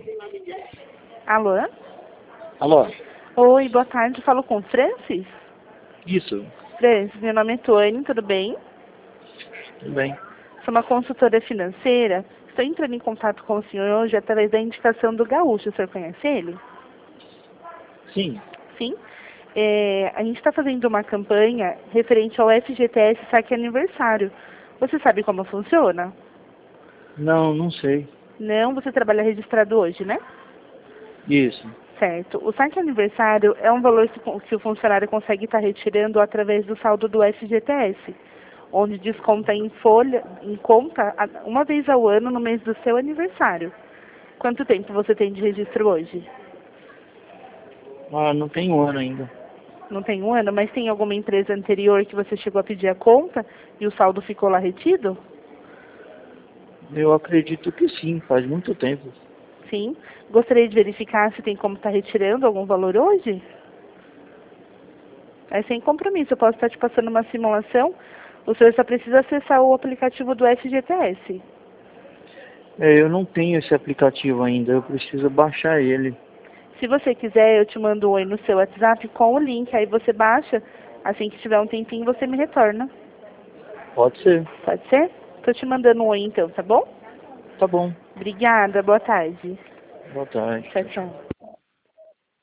Alô? Alô? Oi, boa tarde. Falo com o Francis? Isso. Francis, meu nome é Tônia, tudo bem? Tudo bem. Sou uma consultora financeira. Estou entrando em contato com o senhor hoje através da indicação do Gaúcho. O senhor conhece ele? Sim. Sim? A gente está fazendo uma campanha referente ao FGTS Saque Aniversário. Você sabe como funciona? Não, não sei. Não, você trabalha registrado hoje, né? Isso. Certo. O saque aniversário é um valor que o funcionário consegue estar retirando através do saldo do FGTS, onde desconta em folha, em conta, uma vez ao ano no mês do seu aniversário. Quanto tempo você tem de registro hoje? Ah, não tem um ano ainda. Não tem um ano, mas tem alguma empresa anterior que você chegou a pedir a conta e o saldo ficou lá retido? Eu acredito que sim, faz muito tempo. Sim. Gostaria de verificar se tem como estar retirando algum valor hoje? É sem compromisso, eu posso estar te passando uma simulação. O senhor só precisa acessar o aplicativo do FGTS. Eu não tenho esse aplicativo ainda, eu preciso baixar ele. Se você quiser, eu te mando um oi no seu WhatsApp com o link, aí você baixa. Assim que tiver um tempinho, você me retorna. Pode ser. Pode ser? Estou te mandando um oi então, tá bom? Tá bom. Obrigada, boa tarde. Boa tarde. Tchau, Tchau, tchau. tchau.